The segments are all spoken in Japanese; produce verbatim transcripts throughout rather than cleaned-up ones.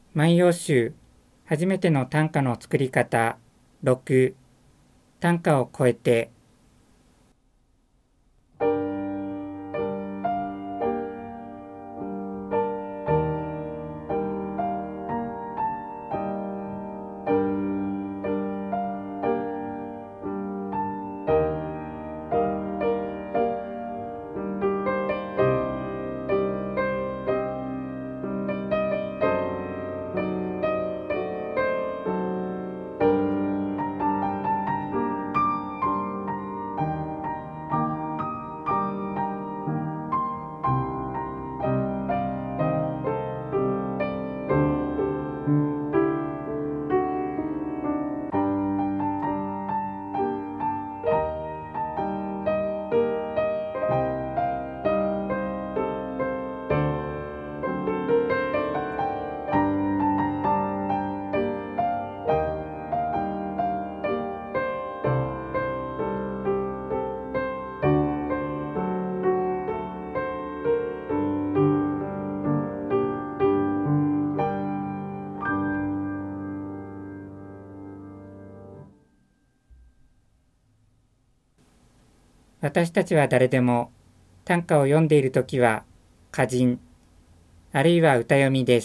万葉集初めての短歌の作り方ろく、短歌を超えて。私たちは誰でも短歌を読んでいるときは歌人、あるいは歌読みです。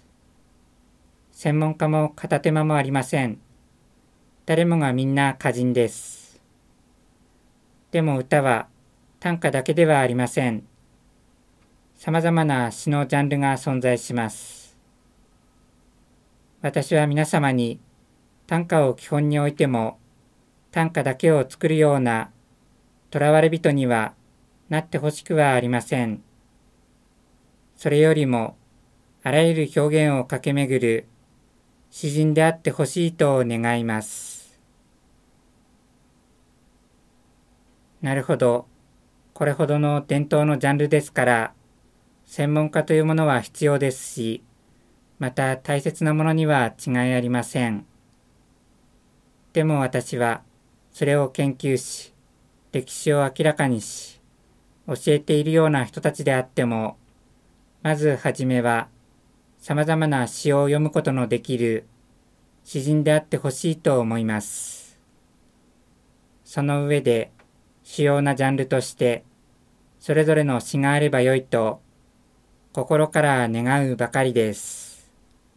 専門家も片手間もありません。誰もがみんな歌人です。でも歌は短歌だけではありません。さまざまな詩のジャンルが存在します。私は皆様に短歌を基本においても短歌だけを作るような囚われ人にはなってほしくはありません。それよりもあらゆる表現を駆け巡る詩人であってほしいと願います。なるほど。これほどの伝統のジャンルですから専門家というものは必要ですし、また大切なものには違いありません。でも私はそれを研究し歴史を明らかにし教えているような人たちであっても、まずはじめはさまざまな詩を読むことのできる詩人であってほしいと思います。その上で主要なジャンルとしてそれぞれの詩があればよいと心から願うばかりです。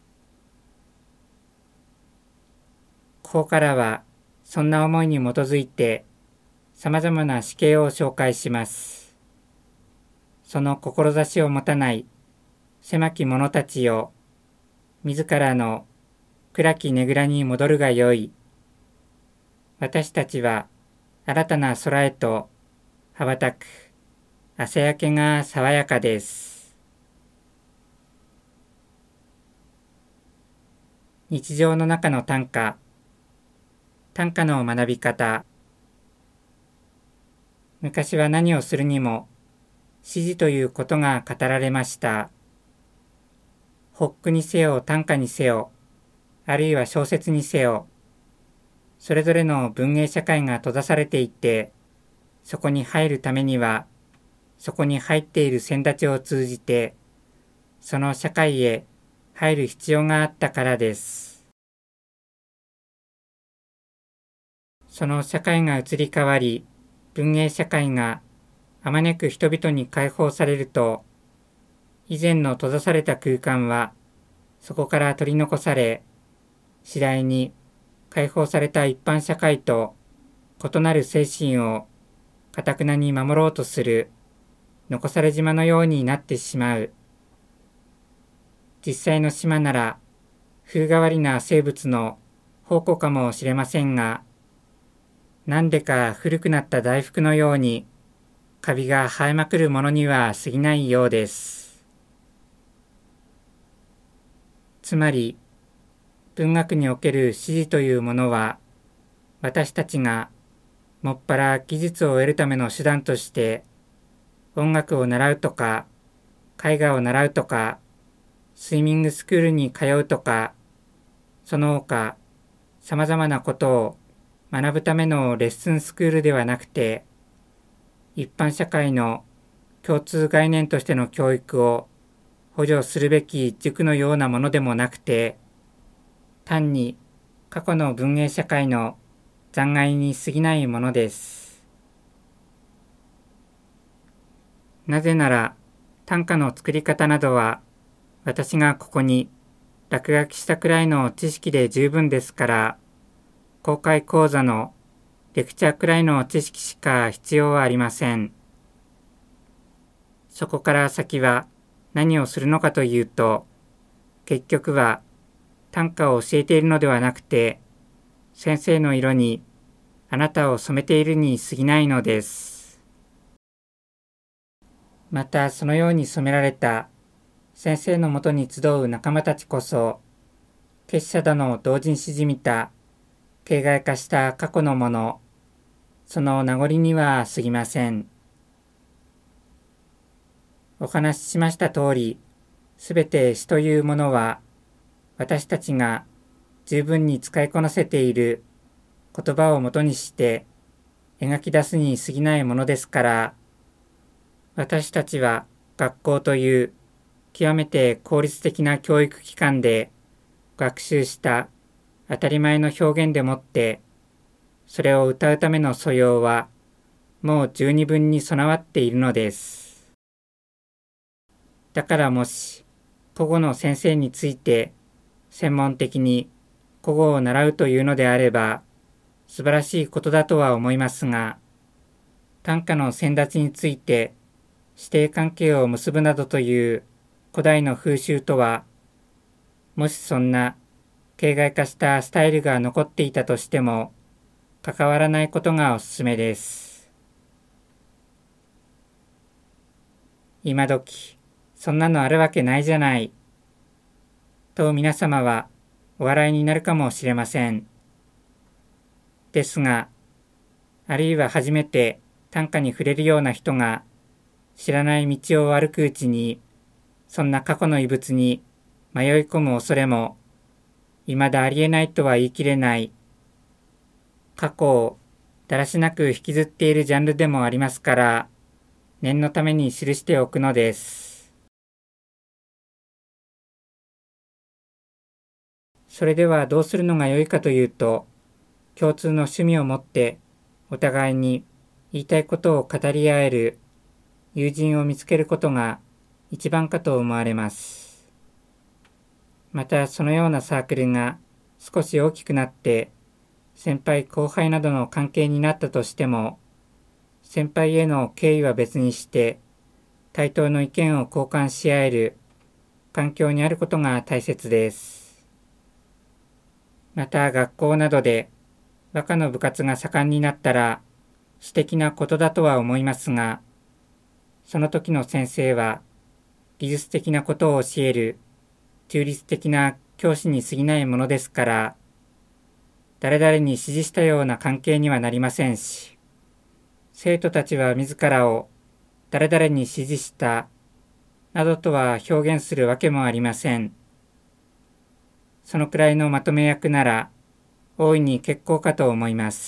ここからはそんな思いに基づいてさまざまな詩形を紹介します。その志を持たない狭き者たちよ、自らの暗きねぐらに戻るがよい。私たちは新たな空へと羽ばたく。朝焼けが爽やかです。日常の中の短歌。短歌の学び方。昔は何をするにも詩字ということが語られました。北句にせよ短歌にせよ、あるいは小説にせよ、それぞれの文芸社会が閉ざされていて、そこに入るためには、そこに入っている先立ちを通じて、その社会へ入る必要があったからです。その社会が移り変わり、文芸社会があまねく人々に解放されると、以前の閉ざされた空間はそこから取り残され、次第に解放された一般社会と異なる精神を堅くなに守ろうとする残され島のようになってしまう。実際の島なら風変わりな生物の宝庫かもしれませんが、なんでか古くなった大福のようにカビが生えまくるものには過ぎないようです。つまり文学における詩字というものは、私たちがもっぱら技術を得るための手段として音楽を習うとか絵画を習うとかスイミングスクールに通うとか、その他さまざまなことを学ぶためのレッスンスクールではなくて、一般社会の共通概念としての教育を補助するべき塾のようなものでもなくて、単に過去の文芸社会の残骸に過ぎないものです。なぜなら短歌の作り方などは私がここに落書きしたくらいの知識で十分ですから、公開講座のレクチャーくらいの知識しか必要はありません。そこから先は何をするのかというと、結局は短歌を教えているのではなくて、先生の色にあなたを染めているに過ぎないのです。またそのように染められた先生のもとに集う仲間たちこそ、結社だの同人誌じみた形骸化した過去のもの、その名残には過ぎません。お話ししました通り、すべて詩というものは、私たちが十分に使いこなせている言葉をもとにして描き出すに過ぎないものですから、私たちは学校という極めて効率的な教育機関で学習した当たり前の表現でもって、それを歌うための素養はもう十二分に備わっているのです。だからもし古語の先生について専門的に古語を習うというのであれば素晴らしいことだとは思いますが、短歌の先立ちについて師弟関係を結ぶなどという古代の風習とは、もしそんな形骸化したスタイルが残っていたとしても関わらないことがおすすめです。今時そんなのあるわけないじゃないと皆様はお笑いになるかもしれません。ですが、あるいは初めて短歌に触れるような人が知らない道を歩くうちに、そんな過去の遺物に迷い込む恐れも未だありえないとは言い切れない、過去をだらしなく引きずっているジャンルでもありますから、念のために記しておくのです。それではどうするのが良いかというと、共通の趣味を持ってお互いに言いたいことを語り合える友人を見つけることが一番かと思われます。またそのようなサークルが少し大きくなって先輩後輩などの関係になったとしても、先輩への敬意は別にして対等の意見を交換し合える環境にあることが大切です。また学校などで和歌の部活が盛んになったら素敵なことだとは思いますが、その時の先生は技術的なことを教える中立的な教師に過ぎないものですから、誰々に指示したような関係にはなりませんし、生徒たちは自らを誰々に指示したなどとは表現するわけもありません。そのくらいのまとめ役なら大いに結構かと思います。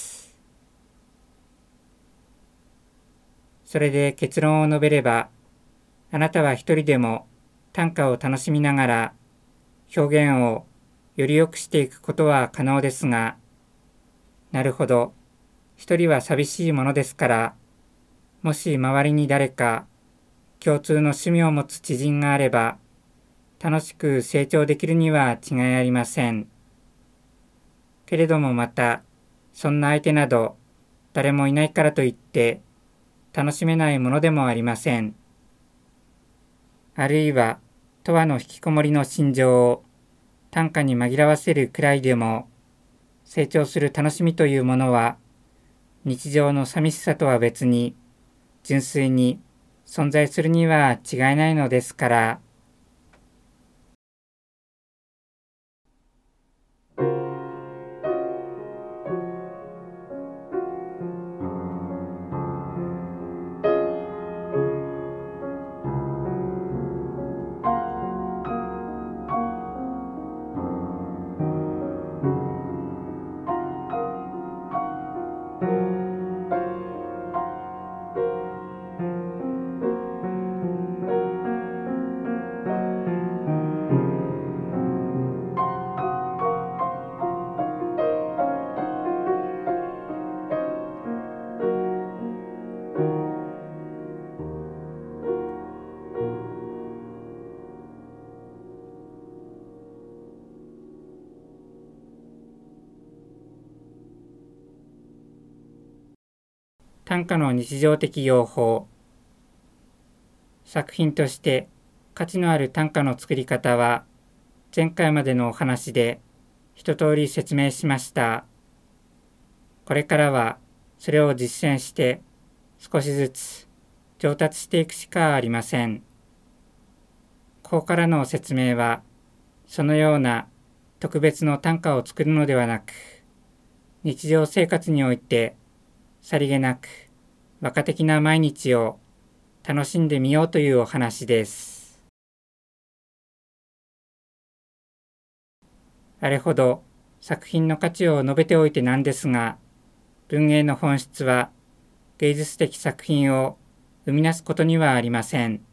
それで結論を述べれば、あなたは一人でも短歌を楽しみながら表現をより良くしていくことは可能ですが、なるほど、一人は寂しいものですから、もし周りに誰か共通の趣味を持つ知人があれば、楽しく成長できるには違いありません。けれどもまた、そんな相手など誰もいないからといって楽しめないものでもありません。あるいは、永遠の引きこもりの心情を短歌に紛らわせるくらいでも、成長する楽しみというものは、日常の寂しさとは別に、純粋に存在するには違いないのですから。 短歌の日常的用法。作品として価値のある短歌の作り方は、前回までのお話で一通り説明しました。これからはそれを実践して少しずつ上達していくしかありません。ここからの説明は、そのような特別の短歌を作るのではなく、日常生活においてさりげなく和歌的な毎日を楽しんでみようというお話です。あれほど作品の価値を述べておいてなんですが、文芸の本質は芸術的作品を生み出すことにはありません。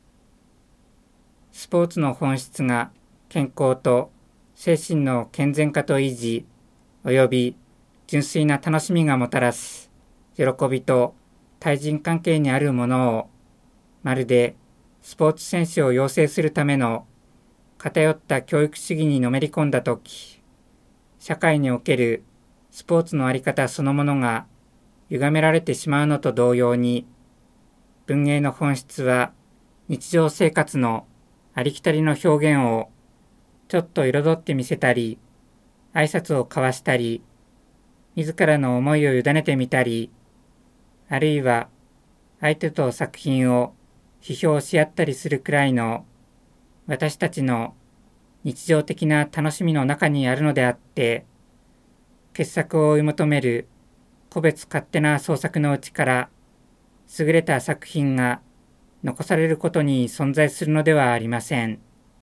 スポーツの本質が健康と精神の健全化と維持、および純粋な楽しみがもたらす喜びと対人関係にあるものを、まるでスポーツ選手を養成するための偏った教育主義にのめり込んだとき、社会におけるスポーツのあり方そのものが歪められてしまうのと同様に、文芸の本質は日常生活のありきたりの表現をちょっと彩ってみせたり、挨拶を交わしたり、自らの思いを委ねてみたり、あるいは相手と作品を批評し合ったりするくらいの私たちの日常的な楽しみの中にあるのであって、傑作を追い求める個別勝手な創作のうちから優れた作品が残されることに存在するのではありません。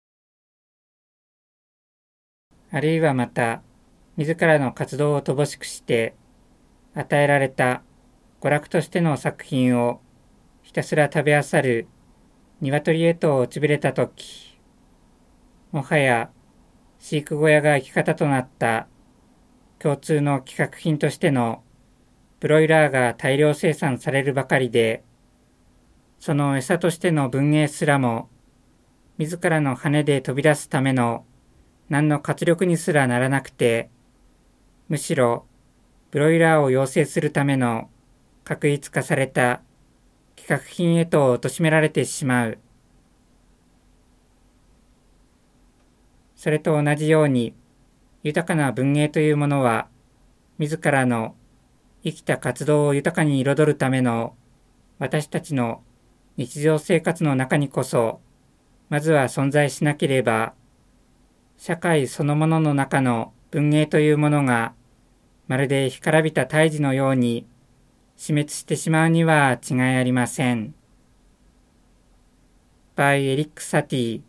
あるいはまた、自らの活動を乏しくして与えられた娯楽としての作品をひたすら食べあさる鶏へと落ちぶれたとき、もはや飼育小屋が生き方となった共通の企画品としてのブロイラーが大量生産されるばかりで、その餌としての文芸すらも自らの羽で飛び出すための何の活力にすらならなくて、むしろブロイラーを養成するための確一化された企画品へと貶められてしまう。それと同じように、豊かな文芸というものは、自らの生きた活動を豊かに彩るための私たちの日常生活の中にこそ、まずは存在しなければ、社会そのものの中の文芸というものが、まるで干からびた胎児のように死滅してしまうには違いありません。バイエリック・サティ。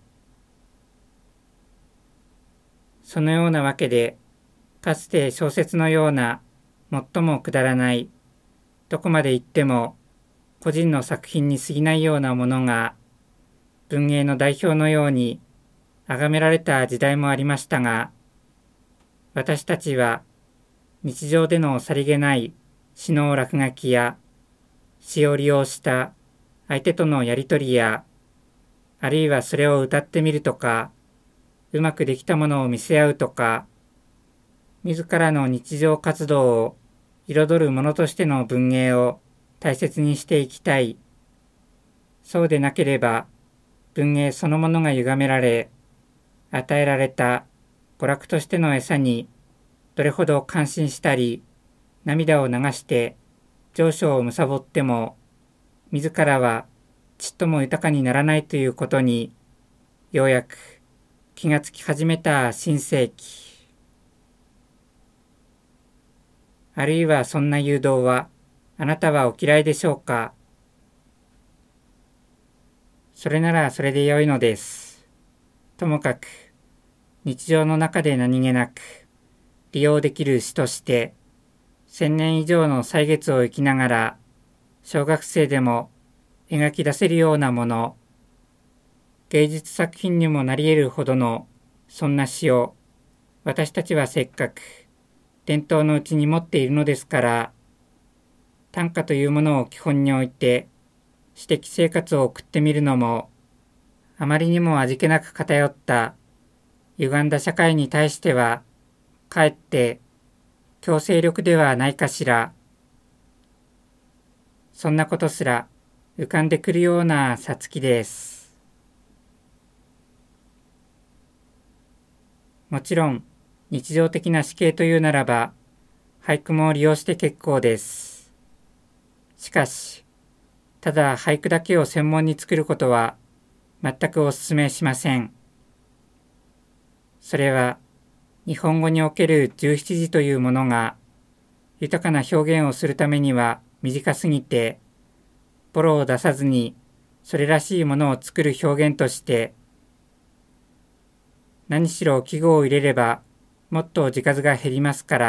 そのようなわけで、かつて小説のような最もくだらない、どこまで行っても個人の作品に過ぎないようなものが、文芸の代表のように崇められた時代もありましたが、私たちは日常でのさりげない詩の落書きや詩を利用した相手とのやりとりや、あるいはそれを歌ってみるとか、うまくできたものを見せ合うとか、自らの日常活動を彩るものとしての文芸を大切にしていきたい。そうでなければ、文芸そのものが歪められ、与えられた娯楽としての餌にどれほど感心したり、涙を流して情緒を貪っても、自らはちっとも豊かにならないということに、ようやく気がつき始めた新世紀。あるいはそんな誘導はあなたはお嫌いでしょうか。それならそれで良いのです。ともかく日常の中で何気なく利用できる詩として千年以上の歳月を生きながら小学生でも描き出せるようなもの、芸術作品にもなり得るほどのそんな詩を私たちはせっかく伝統のうちに持っているのですから、短歌というものを基本に置いて詩的生活を送ってみるのも、あまりにも味気なく偏った歪んだ社会に対してはかえって強制力ではないかしら。 そんなことすら浮かんでくるようなさつきです。もちろん日常的な詩形というならば俳句も利用して結構です。しかし、ただ俳句だけを専門に作ることは全くお勧めしません。それは日本語におけるじゅうしちじというものが豊かな表現をするためには短すぎて、ボロを出さずにそれらしいものを作る表現として、何しろ季語を入れればもっと字数が減りますから、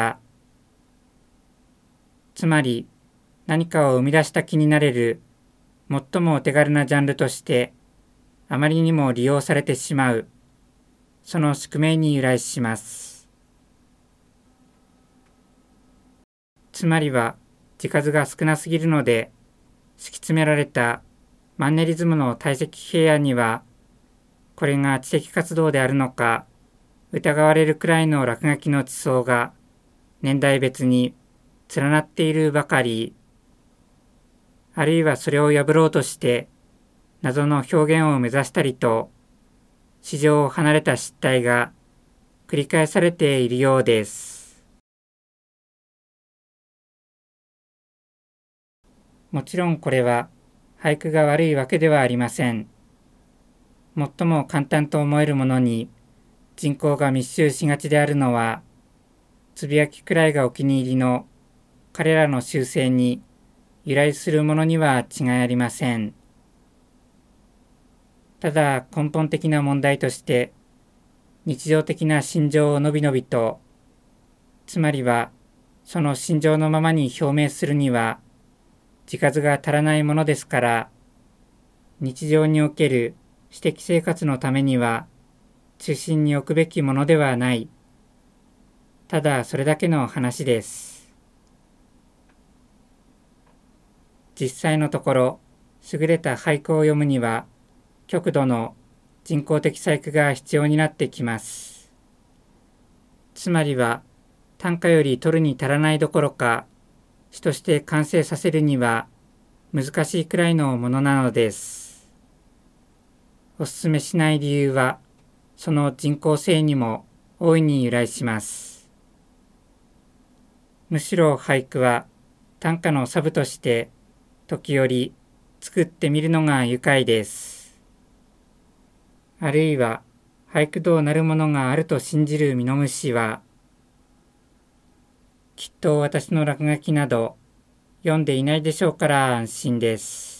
つまり何かを生み出した気になれる最もお手軽なジャンルとしてあまりにも利用されてしまう、その宿命に由来します。つまりは字数が少なすぎるので、敷き詰められたマンネリズムの堆積平野には、これが知的活動であるのか疑われるくらいの落書きの地層が年代別に連なっているばかり、あるいはそれを破ろうとして謎の表現を目指したりと、市場を離れた失態が繰り返されているようです。もちろんこれは俳句が悪いわけではありません。最も簡単と思えるものに人口が密集しがちであるのは、つぶやきくらいがお気に入りの彼らの習性に由来するものには違いありません。ただ根本的な問題として、日常的な心情をのびのびと、つまりはその心情のままに表明するには字数が足らないものですから、日常における私的生活のためには中心に置くべきものではない。ただそれだけの話です。実際のところ、優れた俳句を読むには極度の人工的細工が必要になってきます。つまりは短歌より取るに足らないどころか、詩として完成させるには難しいくらいのものなのです。おすすめしない理由は、その人工性にも大いに由来します。むしろ俳句は短歌のサブとして時折作ってみるのが愉快です。あるいは俳句どうなるものがあると信じるミノムシは、きっと私の落書きなど読んでいないでしょうから安心です。